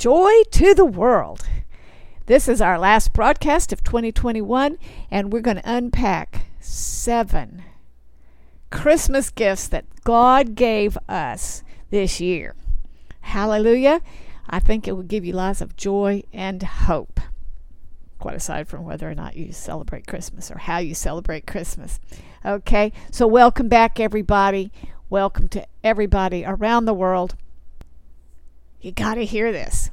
Joy to the world. This is our last broadcast of 2021, and we're going to unpack 7 Christmas gifts that God gave us this year. Hallelujah. I think it will give you lots of joy and hope. Quite aside from whether or not you celebrate Christmas or how you celebrate Christmas. Okay, so welcome back, everybody. Welcome to everybody around the world. You got to hear this.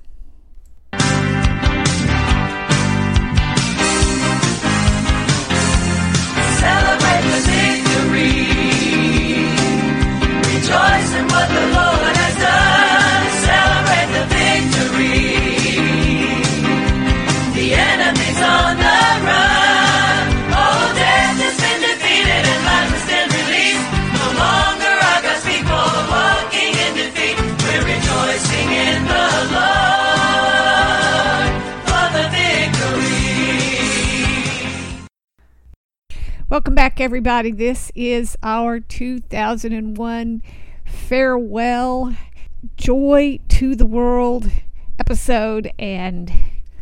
Celebrate the victory. Rejoice in what the Lord has done. Celebrate the victory. The enemy's on the run. All death has been defeated and life has been released. No longer are God's people walking in defeat. We're rejoicing in the Lord for the victory. Welcome back, everybody. This is our 2001 farewell Joy to the World episode, and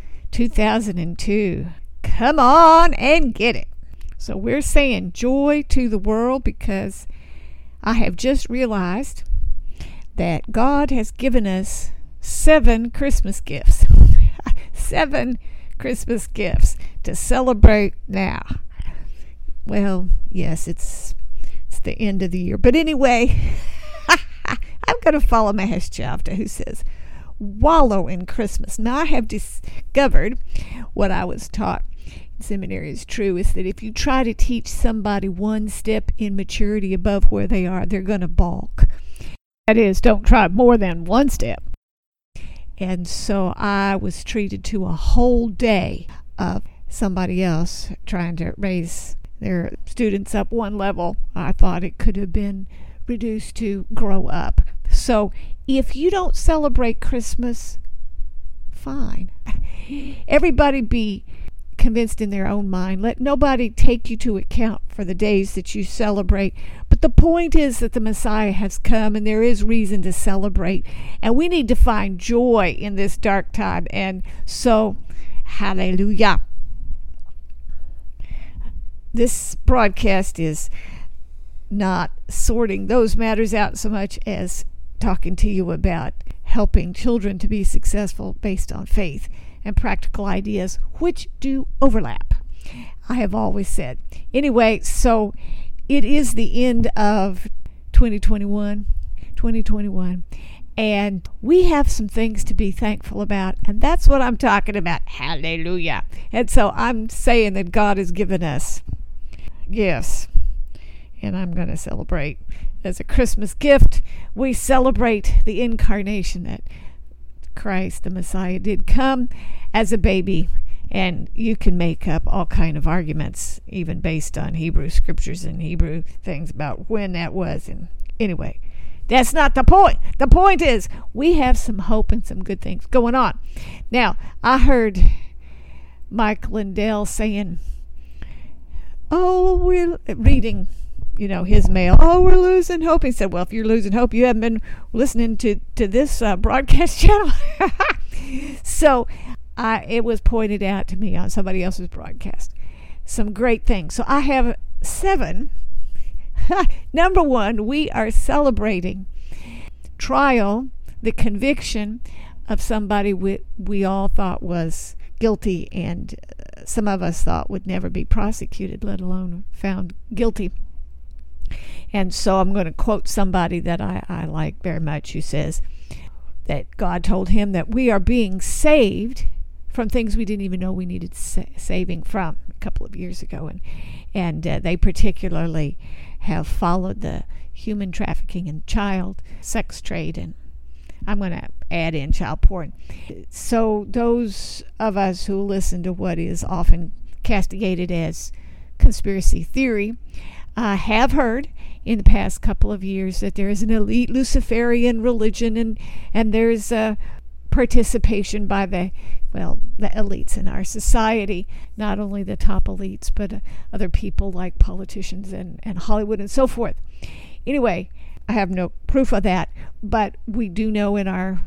2002. Come on and get it. So we're saying joy to the world because I have just realized that God has given us 7 Christmas gifts. 7 Christmas gifts to celebrate now. Well, yes, it's the end of the year. But anyway, I'm going to follow Mahesh Chavda, who says, wallow in Christmas. Now, I have discovered what I was taught in seminary is true, is that if you try to teach somebody one step in maturity above where they are, they're going to balk. That is, don't try more than one step. And so I was treated to a whole day of somebody else trying to raise their students up one level. I thought it could have been reduced to grow up. So if you don't celebrate Christmas, fine. Everybody be convinced in their own mind. Let nobody take you to account for the days that you celebrate. But the point is that the Messiah has come and there is reason to celebrate. And we need to find joy in this dark time. And so, hallelujah. This broadcast is not sorting those matters out so much as talking to you about helping children to be successful based on faith and practical ideas which do overlap, I have always said. Anyway, so it is the end of 2021, and we have some things to be thankful about, and that's what I'm talking about. Hallelujah. And so I'm saying that God has given us gifts, and I'm going to celebrate as a Christmas gift. We celebrate the incarnation, that Christ the Messiah did come as a baby, and you can make up all kind of arguments even based on Hebrew scriptures and Hebrew things about when that was. And anyway, that's not the point. The point is we have some hope and some good things going on. Now, I heard Mike Lindell saying, oh, we're reading, his mail. Oh, we're losing hope. He said, well, if you're losing hope, you haven't been listening to this broadcast channel. So it was pointed out to me on somebody else's broadcast. Some great things. So I have 7. Number 1, we are celebrating trial, the conviction of somebody we all thought was guilty, and some of us thought would never be prosecuted, let alone found guilty. And so I'm going to quote somebody that I like very much, who says that God told him that we are being saved from things we didn't even know we needed saving from a couple of years ago. And they particularly have followed the human trafficking and child sex trade, and I'm going to add in child porn. So those of us who listen to what is often castigated as conspiracy theory have heard in the past couple of years that there is an elite Luciferian religion, and there's a participation by the elites in our society, not only the top elites, but other people like politicians and Hollywood and so forth. Anyway, I have no proof of that, but we do know in our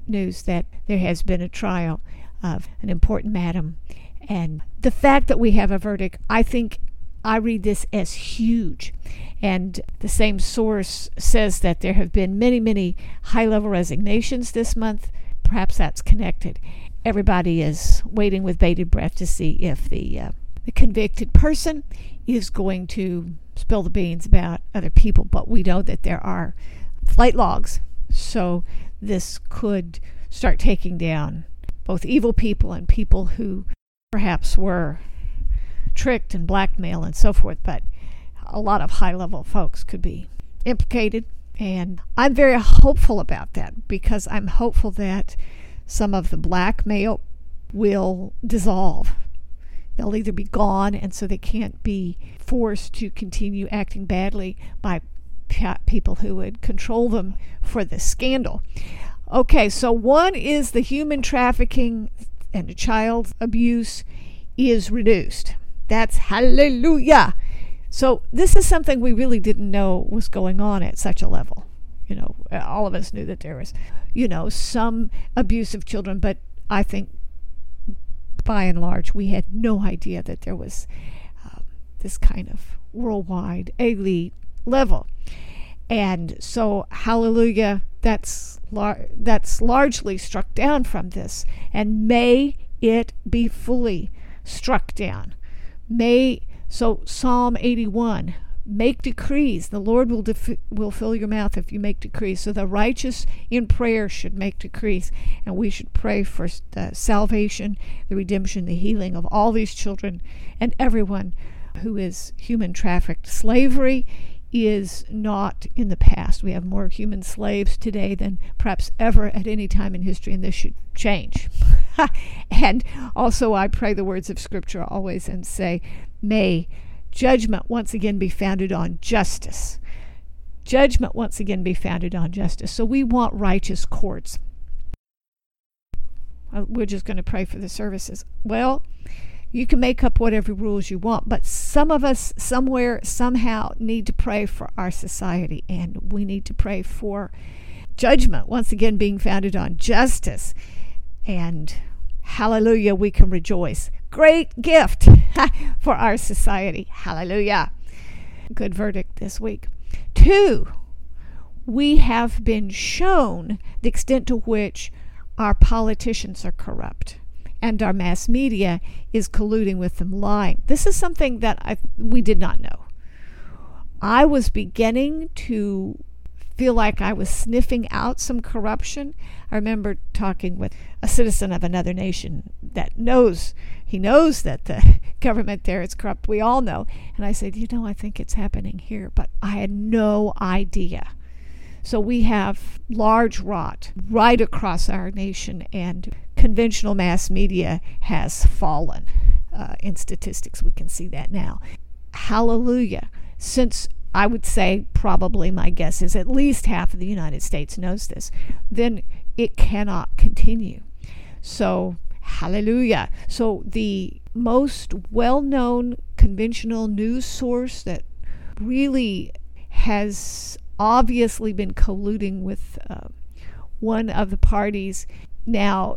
news that there has been a trial of an important madam. And the fact that we have a verdict, I read this as huge. And the same source says that there have been many, many high-level resignations this month. Perhaps that's connected. Everybody is waiting with bated breath to see if the convicted person is going to spill the beans about other people. But we know that there are flight logs, so this could start taking down both evil people and people who perhaps were tricked and blackmailed and so forth. But a lot of high-level folks could be implicated, and I'm very hopeful about that, because I'm hopeful that some of the blackmail will dissolve. They'll either be gone, and so they can't be forced to continue acting badly by people who would control them for this scandal. Okay, so one is the human trafficking and the child abuse is reduced. That's hallelujah. So this is something we really didn't know was going on at such a level. All of us knew that there was, some abuse of children, but I think by and large we had no idea that there was this kind of worldwide elite level. And so hallelujah, that's largely struck down from this, and may it be fully struck down. So Psalm 81, make decrees. The Lord will fill your mouth if you make decrees. So the righteous in prayer should make decrees, and we should pray for the salvation, the redemption, the healing of all these children and everyone who is human trafficked. Slavery is not in the past. We have more human slaves today than perhaps ever at any time in history, and this should change. And also I pray the words of Scripture always and say, may judgment once again be founded on justice. Judgment once again be founded on justice. So we want righteous courts. We're just going to pray for the services. Well, you can make up whatever rules you want, but some of us somewhere, somehow need to pray for our society, and we need to pray for judgment once again being founded on justice. And hallelujah, we can rejoice. Great gift for our society. Hallelujah. Good verdict this week. 2, we have been shown the extent to which our politicians are corrupt and our mass media is colluding with them, lying. This is something that we did not know. I was beginning to feel like I was sniffing out some corruption. I remember talking with a citizen of another nation that knows that the government there is corrupt. We all know. And I said, I think it's happening here, but I had no idea. So we have large rot right across our nation, and conventional mass media has fallen. In statistics, we can see that now. Hallelujah. Since I would say probably my guess is at least half of the United States knows this, then it cannot continue. So hallelujah. So the most well-known conventional news source that really has obviously been colluding with one of the parties, now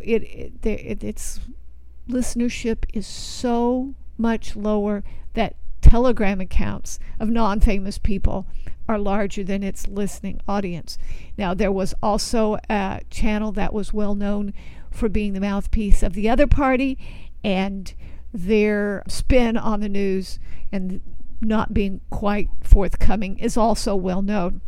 its listenership is so much lower that Telegram accounts of non-famous people are larger than its listening audience. Now, there was also a channel that was well known for being the mouthpiece of the other party, and their spin on the news and not being quite forthcoming is also well known.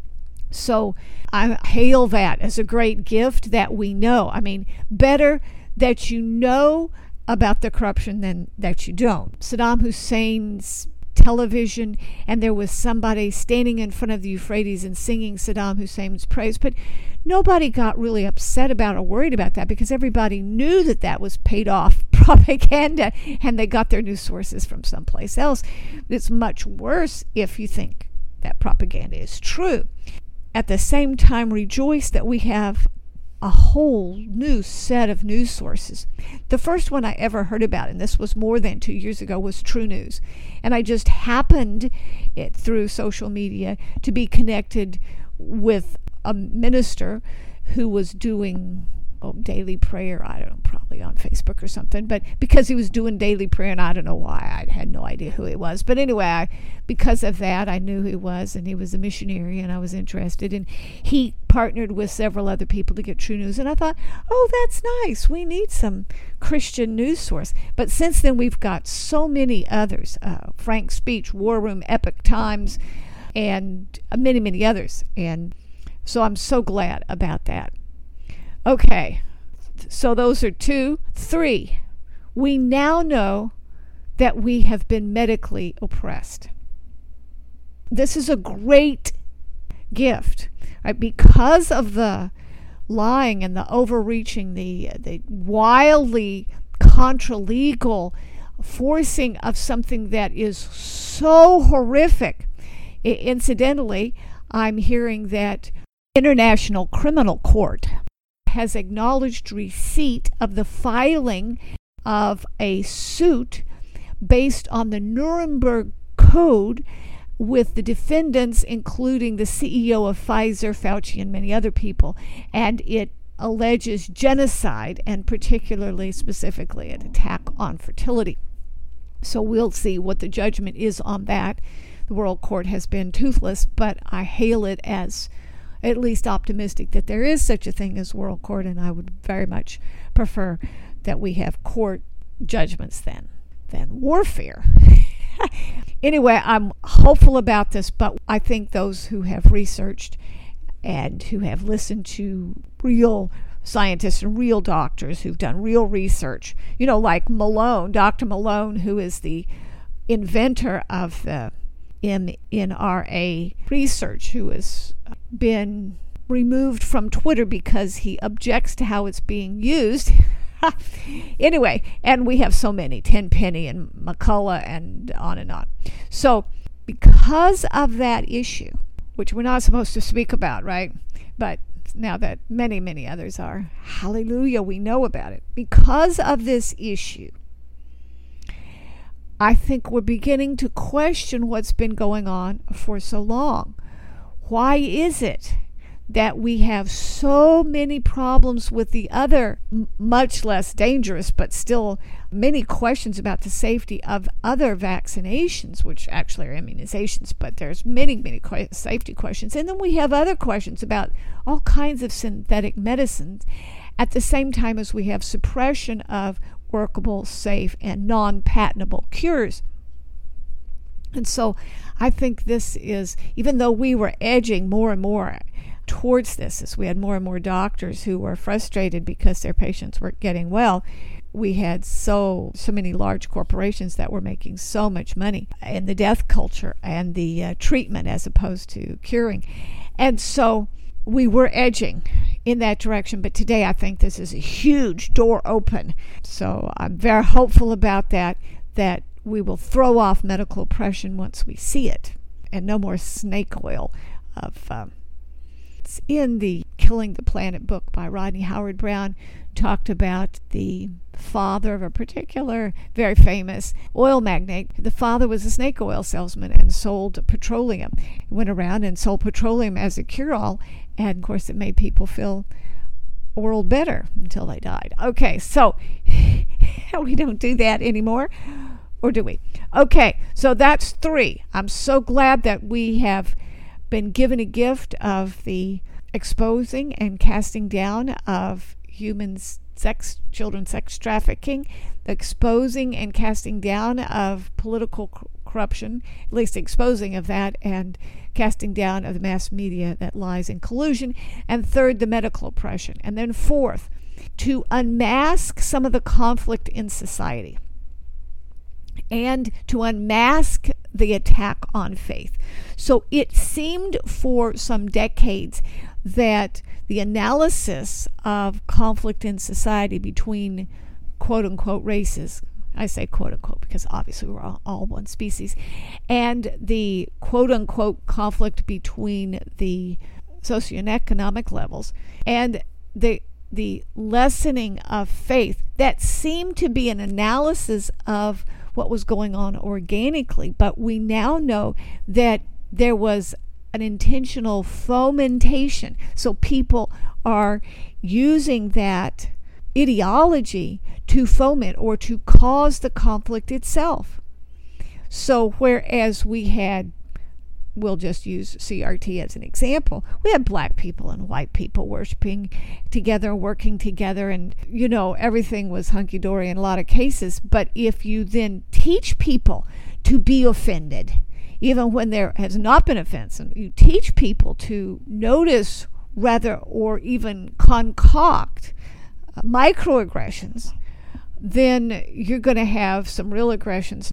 So I hail that as a great gift that we know. I mean, better that you know about the corruption than that you don't. Saddam Hussein's television, and there was somebody standing in front of the Euphrates and singing Saddam Hussein's praise, but nobody got really upset about or worried about that because everybody knew that that was paid off propaganda and they got their news sources from someplace else. It's much worse if you think that propaganda is true. At the same time, rejoice that we have a whole new set of news sources. The first one I ever heard about, and this was more than 2 years ago, was True News. And I just happened through social media to be connected with a minister who was doing daily prayer, I don't know, probably on Facebook or something, but because he was doing daily prayer, and I don't know why, I had no idea who he was, but anyway, because of that, I knew who he was, and he was a missionary, and I was interested, and he partnered with several other people to get True News, and I thought, oh, that's nice, we need some Christian news source. But since then, we've got so many others, Frank Speech, War Room, Epoch Times, and many, many others, and so I'm so glad about that. Okay, so those are 2. 3, we now know that we have been medically oppressed. This is a great gift, right? Because of the lying and the overreaching, the wildly contra-legal forcing of something that is so horrific. Incidentally, I'm hearing that International Criminal Court has acknowledged receipt of the filing of a suit based on the Nuremberg Code with the defendants, including the CEO of Pfizer, Fauci, and many other people. And it alleges genocide, and particularly, specifically, an attack on fertility. So we'll see what the judgment is on that. The World Court has been toothless, but I hail it as at least optimistic that there is such a thing as World Court, and I would very much prefer that we have court judgments than warfare. Anyway, I'm hopeful about this, but I think those who have researched and who have listened to real scientists and real doctors who've done real research, like Malone, Dr. Malone, who is the inventor of the MNRA research, who has been removed from Twitter because he objects to how it's being used. Anyway, and we have so many, Tenpenny and McCullough and on and on. So because of that issue, which we're not supposed to speak about, right? But now that many, many others are, hallelujah, we know about it. Because of this issue, I think we're beginning to question what's been going on for so long. Why is it that we have so many problems with the other, much less dangerous, but still many questions about the safety of other vaccinations, which actually are immunizations, but there's many, many safety questions. And then we have other questions about all kinds of synthetic medicines at the same time as we have suppression of workable, safe, and non-patentable cures. And so I think this is, even though we were edging more and more towards this, as we had more and more doctors who were frustrated because their patients weren't getting well, we had so many large corporations that were making so much money in the death culture and the treatment as opposed to curing. And so we were edging in that direction, but today I think this is a huge door open. So I'm very hopeful about that we will throw off medical oppression once we see it, and no more snake oil of it's in the Killing the Planet book by Rodney Howard-Browne, talked about the father of a particular very famous oil magnate. The father was a snake oil salesman and sold petroleum. He went around and sold petroleum as a cure-all, and of course it made people feel world better until they died. Okay, so we don't do that anymore, or do we? Okay, so that's 3. I'm so glad that we have been given a gift of the exposing and casting down of children sex trafficking, the exposing and casting down of political corruption, at least exposing of that, and casting down of the mass media that lies in collusion, and 3rd, the medical oppression, and then 4th, to unmask some of the conflict in society and to unmask the attack on faith. So it seemed for some decades that the analysis of conflict in society between quote-unquote races, I say quote-unquote because obviously we're all one species, and the quote-unquote conflict between the socioeconomic levels and the lessening of faith, that seemed to be an analysis of what was going on organically. But we now know that there was an intentional fomentation. So people are using that ideology to foment or to cause the conflict itself. So whereas we'll just use CRT as an example, we had black people and white people worshiping together, working together, and everything was hunky-dory in a lot of cases. But if you then teach people to be offended, even when there has not been offense, and you teach people to notice rather or even concoct microaggressions, then you're going to have some real aggressions.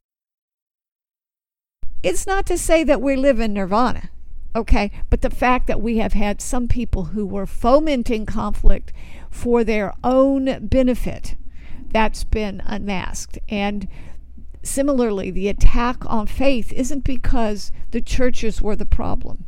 It's not to say that we live in nirvana, okay? But the fact that we have had some people who were fomenting conflict for their own benefit, that's been unmasked. And similarly, the attack on faith isn't because the churches were the problem,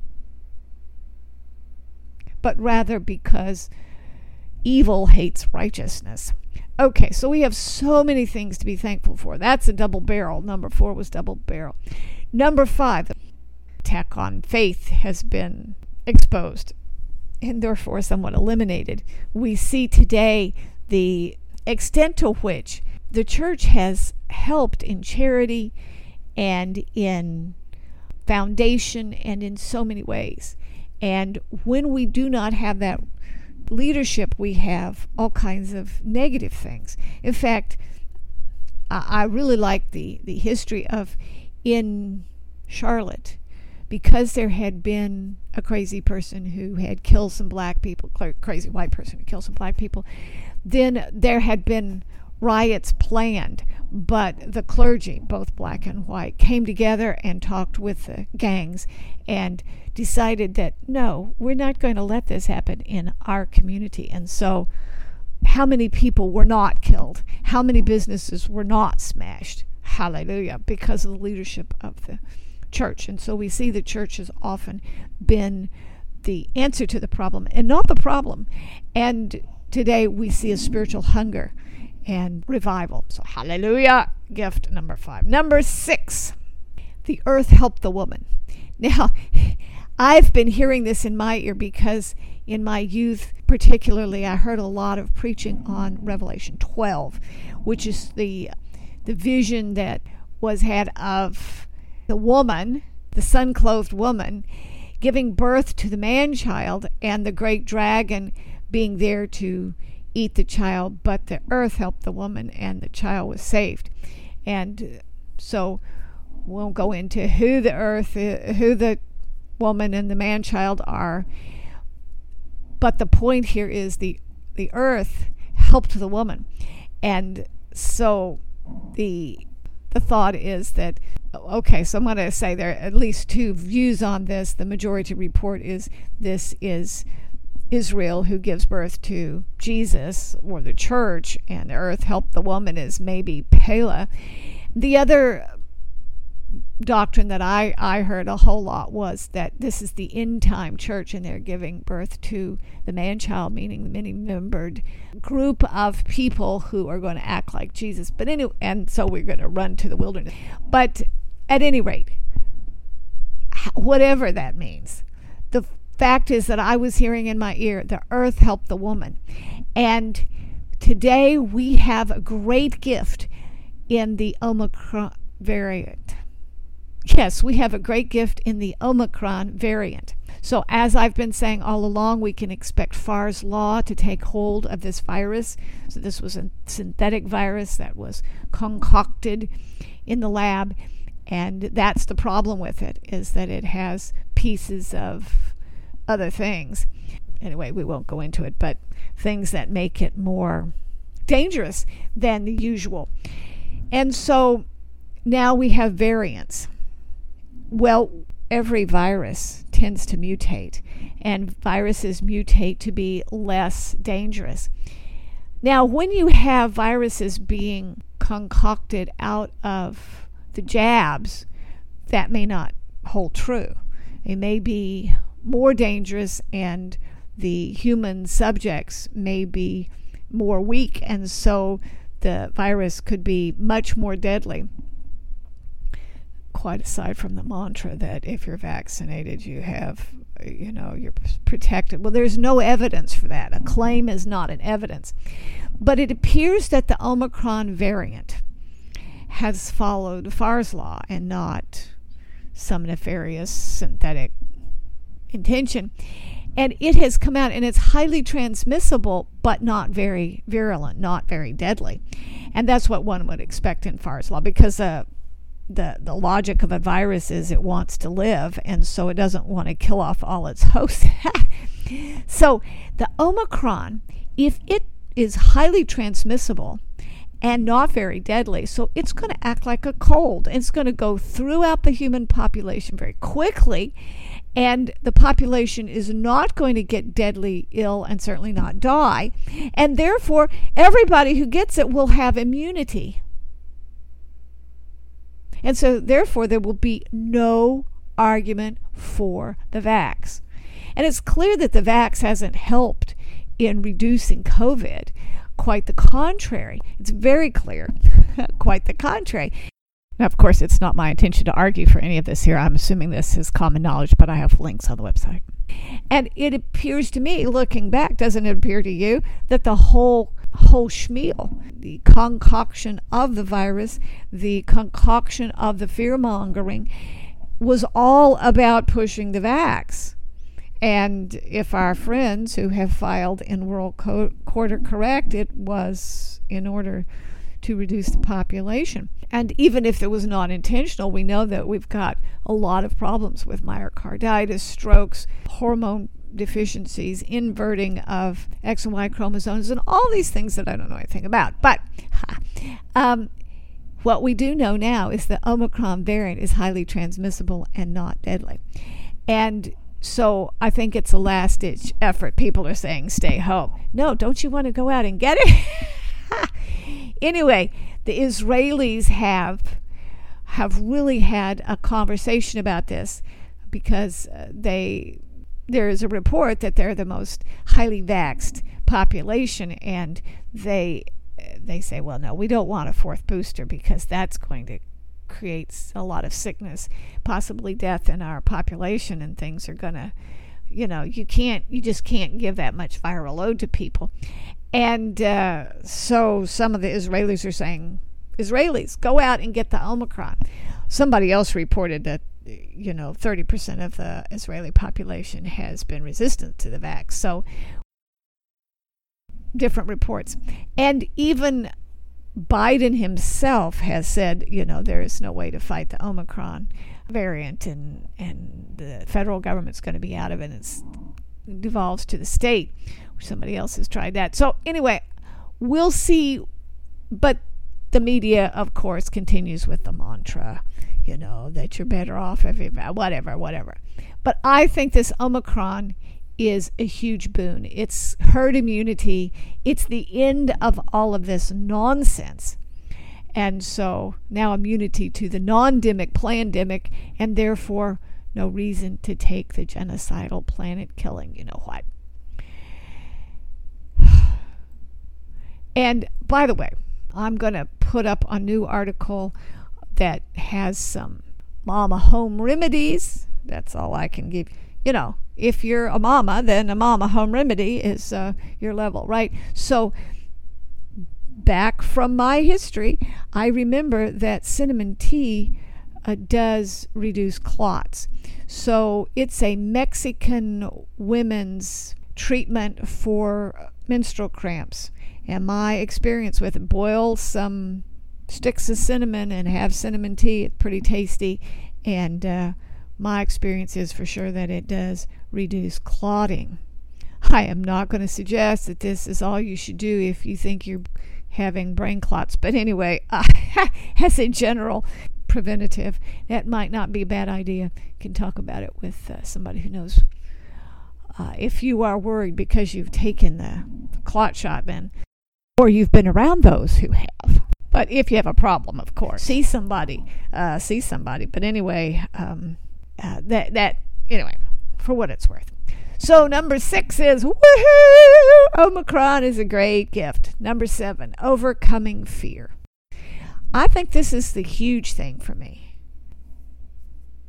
but rather because evil hates righteousness. Okay, so we have so many things to be thankful for. That's a double barrel. Number 4 was double barrel. Number 5, the attack on faith has been exposed and therefore somewhat eliminated. We see today the extent to which the church has helped in charity and in foundation and in so many ways. And when we do not have that leadership, we have all kinds of negative things. In fact, I really like the history of in Charlotte, because there had been a crazy person who had killed some black people, crazy white person who killed some black people, then there had been riots planned, but the clergy, both black and white, came together and talked with the gangs and decided that, no, we're not going to let this happen in our community. And so how many people were not killed? How many businesses were not smashed? Hallelujah, because of the leadership of the church. And so we see the church has often been the answer to the problem and not the problem. And today we see a spiritual hunger and revival. So hallelujah, gift number 5. Number 6, the earth helped the woman. Now, I've been hearing this in my ear because in my youth particularly I heard a lot of preaching on Revelation 12, which is the vision that was had of the woman, the sun-clothed woman, giving birth to the man-child and the great dragon being there to eat the child, but the earth helped the woman and the child was saved. And so we'll go into who the woman and the man-child are. But the point here is the earth helped the woman. And so the thought is that, okay, so I'm going to say there are at least 2 views on this. The majority report is this is Israel who gives birth to Jesus, or the church, and the earth helped the woman is maybe Pele. The other doctrine that I heard a whole lot was that this is the end time church and they're giving birth to the man-child, meaning the many-membered group of people who are going to act like Jesus. But anyway, and so we're going to run to the wilderness. But at any rate, whatever that means, the fact is that I was hearing in my ear, the earth helped the woman. And today we have a great gift in the Omicron variant. Yes, we have a great gift in the Omicron variant. So as I've been saying all along, we can expect Farr's law to take hold of this virus. So this was a synthetic virus that was concocted in the lab. And that's the problem with it, is that it has pieces of other things. Anyway, we won't go into it, but things that make it more dangerous than the usual. And so now we have variants. Well, every virus tends to mutate, and viruses mutate to be less dangerous. Now, when you have viruses being concocted out of the jabs, that may not hold true. They may be more dangerous, and the human subjects may be more weak, and so the virus could be much more deadly. quite aside from the mantra that if you're vaccinated, you have, you're protected. Well, there's no evidence for that. A claim is not an evidence. But it appears that the Omicron variant has followed Farr's law and not some nefarious synthetic intention. And it has come out, and it's highly transmissible, but not very virulent, not very deadly. And that's what one would expect in Farr's law, because the logic of a virus is it wants to live, and so it doesn't want to kill off all its hosts. So the Omicron, if it is highly transmissible and not very deadly, so it's going to act like a cold. It's going to go throughout the human population very quickly, and the population is not going to get deadly ill and certainly not die. And therefore, everybody who gets it will have immunity. And so, therefore, there will be no argument for the vax. And it's clear that the vax hasn't helped in reducing COVID. Quite the contrary. It's very clear. Quite the contrary. Now, of course, it's not my intention to argue for any of this here. I'm assuming this is common knowledge, but I have links on the website. And it appears to me, looking back, doesn't it appear to you, that the whole schmeal, the concoction of the virus, the concoction of the fear-mongering, was all about pushing the vax. And if our friends who have filed in World Court are correct, it was in order to reduce the population. And even if it was not intentional, we know that we've got a lot of problems with myocarditis, strokes, hormone deficiencies, inverting of X and Y chromosomes, and all these things that I don't know anything about. But what we do know now is the Omicron variant is highly transmissible and not deadly. And so I think it's a last-ditch effort. People are saying stay home. No, don't you want to go out and get it? Anyway, the Israelis have really had a conversation about this, because there is a report that they're the most highly vaxxed population, and they say, well, no, we don't want a fourth booster because that's going to create a lot of sickness, possibly death in our population, and things are going to, you just can't give that much viral load to people. And so some of the Israelis are saying, Israelis, go out and get the Omicron. Somebody else reported that 30% of the Israeli population has been resistant to the vax. So different reports. And even Biden himself has said, there is no way to fight the Omicron variant, and the federal government's going to be out of it. It devolves to the state. Somebody else has tried that. So anyway, we'll see. But the media, of course, continues with the mantra, that you're better off if you, whatever. But I think this Omicron is a huge boon. It's herd immunity. It's the end of all of this nonsense. And so now immunity to the non-demic, plandemic, and therefore no reason to take the genocidal planet killing, what. And by the way, I'm going to put up a new article that has some mama home remedies. That's all I can give. If you're a mama, then a mama home remedy is your level, right? So back from my history, I remember that cinnamon tea does reduce clots. So it's a Mexican women's treatment for menstrual cramps. And my experience with it, boil some sticks of cinnamon and have cinnamon tea. It's pretty tasty. And my experience is for sure that it does reduce clotting. I am not going to suggest that this is all you should do if you think you're having brain clots. But anyway, as a general preventative, that might not be a bad idea. You can talk about it with somebody who knows. If you are worried because you've taken the clot shot, then, or you've been around those who have. But if you have a problem, of course, see somebody. But anyway, anyway, for what it's worth. So number 6 is, woohoo! Omicron is a great gift. Number 7, overcoming fear. I think this is the huge thing for me.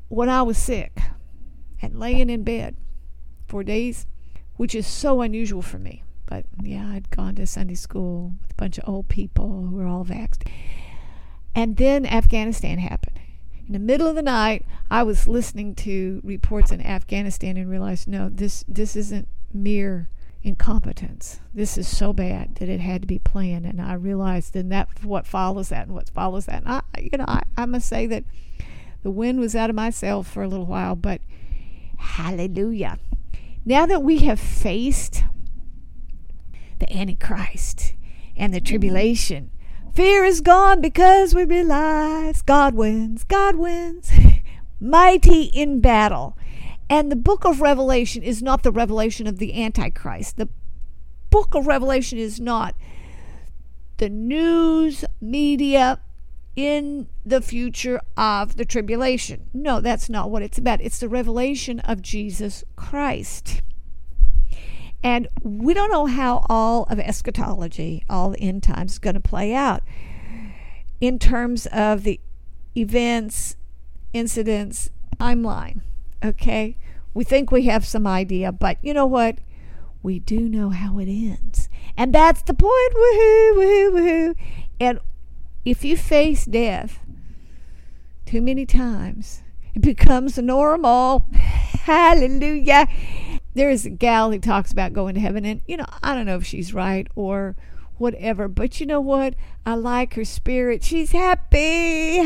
when I was sick and laying in bed for days, which is so unusual for me. But yeah, I'd gone to Sunday school with a bunch of old people who were all vaxxed. And then Afghanistan happened. In the middle of the night, I was listening to reports in Afghanistan and realized, no, this isn't mere incompetence. This is so bad that it had to be planned. And I realized then that what follows that and what follows that. And I must say that the wind was out of my sails for a little while, but hallelujah. Now that we have faced the Antichrist and the tribulation, fear is gone because we realize God wins. God wins. Mighty in battle. And the book of Revelation is not the revelation of the Antichrist. The book of Revelation is not the news media in the future of the tribulation. No, that's not what it's about. It's the revelation of Jesus Christ. And we don't know how all of eschatology, all the end times, is going to play out in terms of the events, incidents, timeline. Okay? We think we have some idea, but you know what? We do know how it ends. And that's the point. Woohoo, woohoo, woohoo. And if you face death too many times, it becomes normal. Hallelujah. There is a gal who talks about going to heaven, and I don't know if she's right or whatever, but you know what? I like her spirit. She's happy.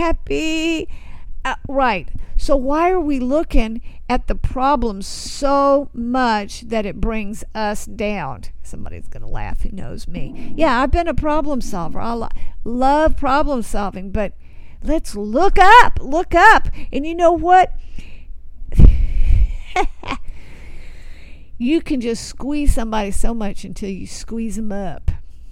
Right. So why are we looking at the problem so much that it brings us down? Somebody's going to laugh who knows me. Yeah, I've been a problem solver. I love problem solving, but let's look up. And you know what? You can just squeeze somebody so much until you squeeze them up.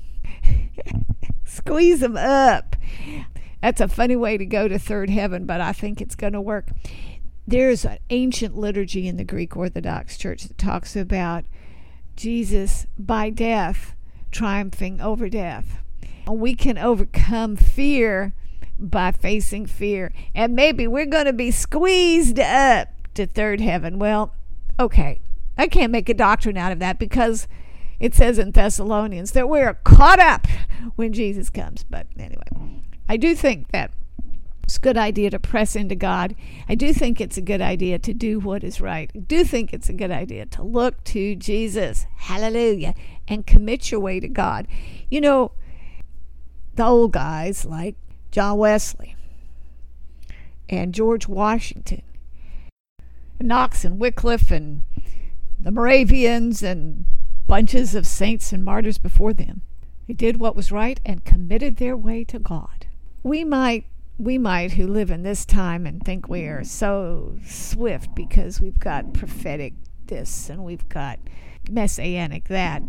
Squeeze them up. That's a funny way to go to third heaven, but I think it's going to work. There's an ancient liturgy in the Greek Orthodox Church that talks about Jesus by death triumphing over death. We can overcome fear by facing fear. And maybe we're going to be squeezed up to third heaven. Well, okay. I can't make a doctrine out of that because it says in Thessalonians that we're caught up when Jesus comes. But anyway, I do think that it's a good idea to press into God. I do think it's a good idea to do what is right. I do think it's a good idea to look to Jesus, hallelujah, and commit your way to God. The old guys like John Wesley and George Washington, Knox and Wycliffe and the Moravians and bunches of saints and martyrs before them. They did what was right and committed their way to God. We might who live in this time and think we are so swift because we've got prophetic this and we've got messianic that.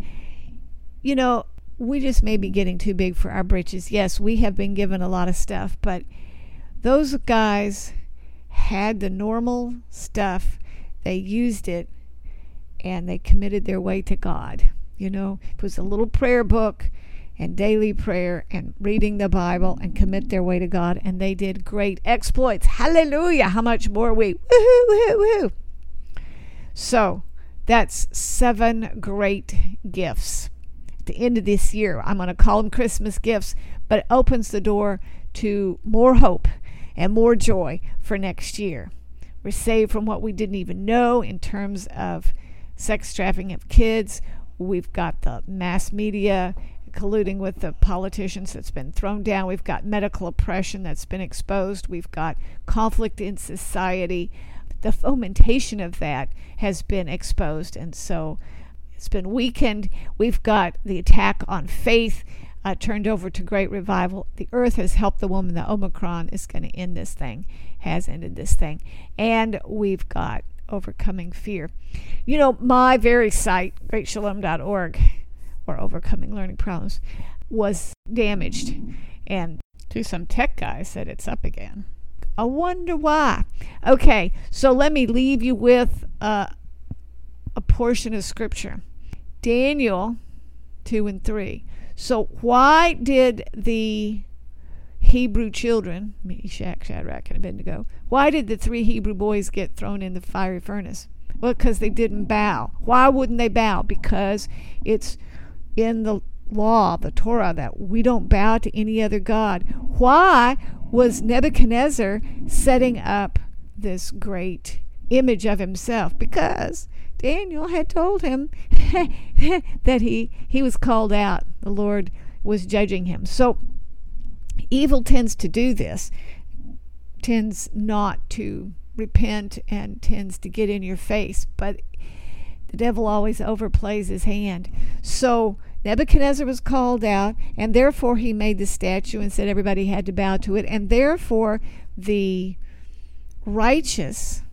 We just may be getting too big for our britches. Yes, we have been given a lot of stuff, but those guys had the normal stuff. They used it and they committed their way to God. It was a little prayer book and daily prayer and reading the Bible and commit their way to God, and they did great exploits. Hallelujah. How much more we? Woohoo, woohoo, woohoo. So that's 7 great gifts. At the end of this year, I'm going to call them Christmas gifts, but it opens the door to more hope and more joy for next year. We're saved from what we didn't even know in terms of sex trafficking of kids. We've got the mass media colluding with the politicians that's been thrown down. We've got medical oppression that's been exposed. We've got conflict in society. The fomentation of that has been exposed, and so it's been weakened. We've got the attack on faith turned over to great revival. The earth has helped the woman. The Omicron is going to end this thing, has ended this thing. And we've got overcoming fear. My very site, greatshalom.org, or Overcoming Learning Problems, was damaged. And to some tech guy said it's up again. I wonder why. Okay, so let me leave you with a portion of scripture. Daniel 2 and 3. So why did the Hebrew children, Meshach, Shadrach, and Abednego, why did the 3 Hebrew boys get thrown in the fiery furnace? Well, because they didn't bow. Why wouldn't they bow? Because it's in the law, the Torah, that we don't bow to any other god. Why was Nebuchadnezzar setting up this great image of himself? Because Daniel had told him that he was called out. The Lord was judging him. So evil tends to do this, tends not to repent, and tends to get in your face. But the devil always overplays his hand. So Nebuchadnezzar was called out, and therefore he made the statue and said everybody had to bow to it. And therefore the righteous,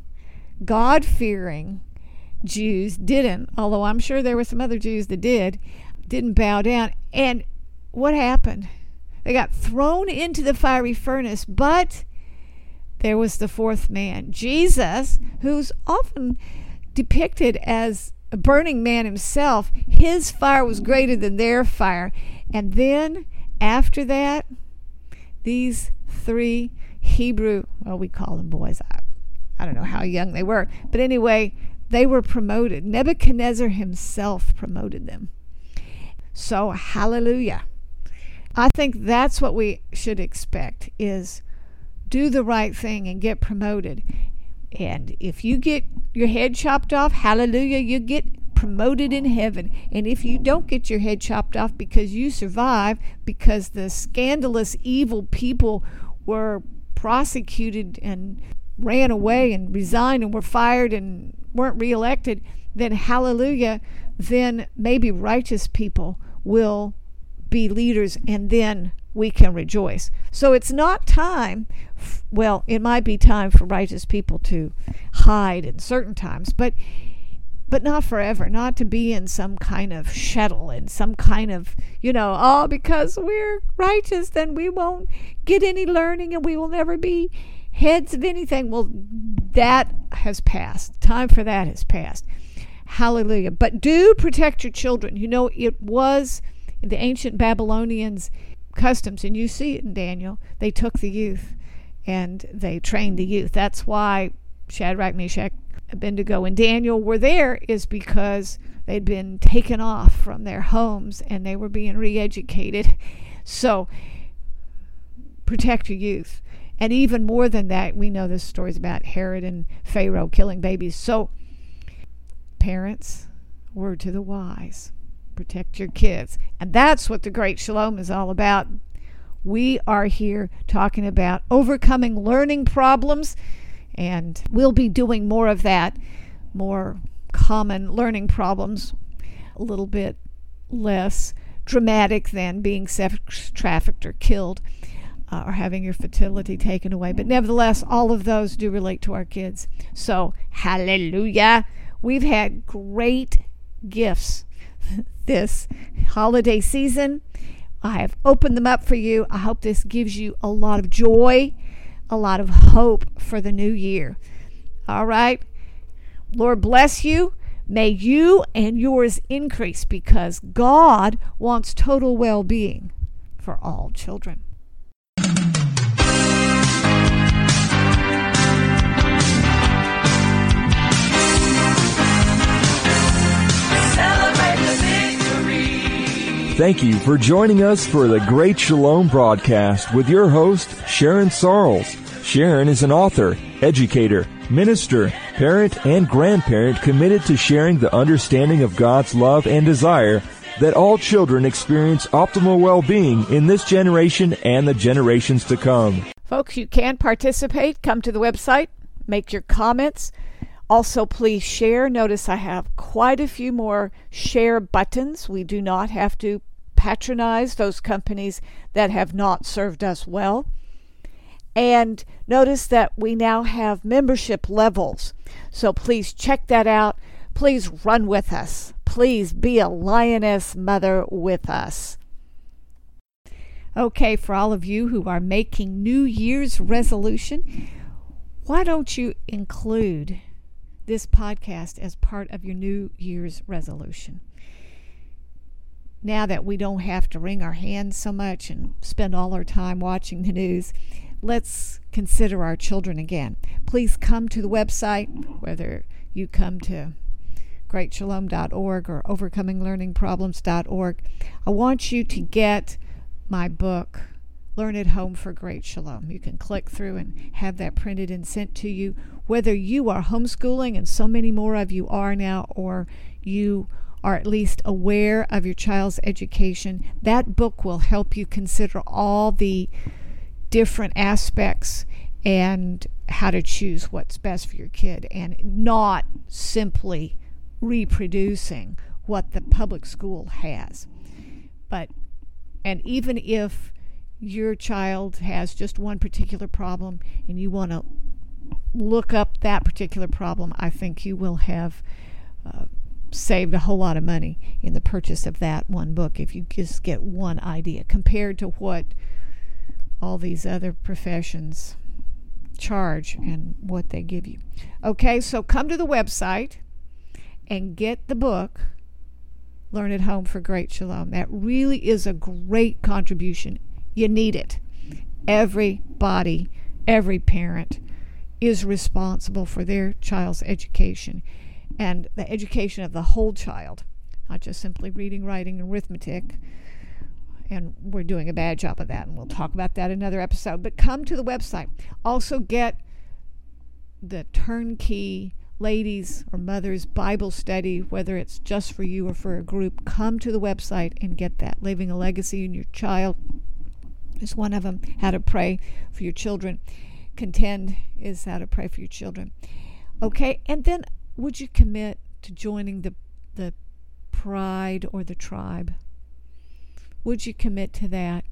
God-fearing Jews didn't, although I'm sure there were some other Jews that didn't bow down. And what happened? They got thrown into the fiery furnace, but there was the 4th man, Jesus, who's often depicted as a burning man himself. His fire was greater than their fire. And then after that, these 3 Hebrew, well, we call them boys. I don't know how young they were. But anyway, they were promoted. Nebuchadnezzar himself promoted them. So, hallelujah. I think that's what we should expect, is do the right thing and get promoted. And if you get your head chopped off, hallelujah, you get promoted in heaven. And if you don't get your head chopped off because you survive, because the scandalous, evil people were prosecuted and ran away and resigned and were fired and weren't reelected, then hallelujah, then maybe righteous people will be leaders, and then we can rejoice. So it's not time, well, it might be time for righteous people to hide in certain times, but not forever, not to be in some kind of shuttle and some kind of, because we're righteous, then we won't get any learning and we will never be heads of anything. Well, that has passed. Time for that has passed. Hallelujah. But do protect your children. It was the ancient Babylonians' customs, and you see it in Daniel. They took the youth and they trained the youth. That's why Shadrach, Meshach, Abednego, and Daniel were there, is because they'd been taken off from their homes and they were being re-educated. So protect your youth. And even more than that, we know the stories about Herod and Pharaoh killing babies. So parents, word to the wise, protect your kids. And that's what the Great Shalom is all about. We are here talking about overcoming learning problems, and we'll be doing more of that, more common learning problems, a little bit less dramatic than being sex trafficked or killed or having your fertility taken away. But nevertheless, all of those do relate to our kids. So, hallelujah. We've had great gifts this holiday season. I have opened them up for you. I hope this gives you a lot of joy, a lot of hope for the new year. All right. Lord bless you. May you and yours increase, because God wants total well-being for all children. Thank you for joining us for the Great Shalom broadcast with your host, Sharon Sarles. Sharon is an author, educator, minister, parent, and grandparent committed to sharing the understanding of God's love and desire that all children experience optimal well-being in this generation and the generations to come. Folks, you can participate. Come to the website, make your comments. Also, please share. Notice I have quite a few more share buttons. We do not have to patronize those companies that have not served us well. And notice that we now have membership levels. So please check that out. Please run with us. Please be a lioness mother with us. Okay, for all of you who are making New Year's resolution, why don't you include this podcast as part of your New Year's resolution? now that we don't have to wring our hands so much and spend all our time watching the news, let's consider our children again. Please come to the website, whether you come to greatshalom.org or overcominglearningproblems.org. I want you to get my book, Learn at Home for Great Shalom. You can click through and have that printed and sent to you. Whether you are homeschooling, and so many more of you are now, or you are at least aware of your child's education, that book will help you consider all the different aspects and how to choose what's best for your kid, and not simply reproducing what the public school has. And even if your child has just one particular problem and you want to look up that particular problem, I think you will have saved a whole lot of money in the purchase of that one book if you just get one idea compared to what all these other professions charge and what they give you. Okay, so come to the website and get the book, Learn at Home for Great Shalom. That really is a great contribution. You need it. Everybody, every parent is responsible for their child's education, and the education of the whole child, not just simply reading, writing, and arithmetic. And we're doing a bad job of that, and we'll talk about that in another episode. But come to the website. Also get the turnkey ladies or mothers Bible study, whether it's just for you or for a group. Come to the website and get that. Leaving a Legacy in Your Child is one of them. How to Pray for Your Children. Contend is how to pray for your children. Okay, and then would you commit to joining the Pride or the Tribe? Would you commit to that?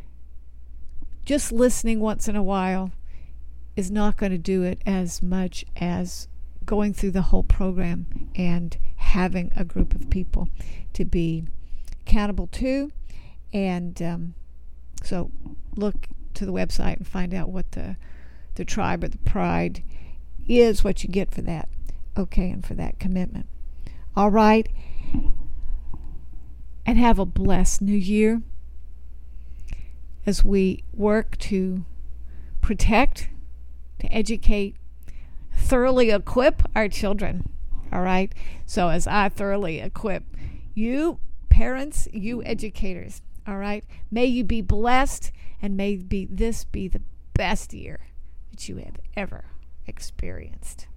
Just listening once in a while is not going to do it as much as going through the whole program and having a group of people to be accountable to. And so look to the website and find out what the Tribe or the Pride is, what you get for that. Okay, and for that commitment. All right. And have a blessed new year as we work to protect, to educate, thoroughly equip our children. All right. So as I thoroughly equip you parents, you educators. All right. May you be blessed, and may this be the best year that you have ever experienced.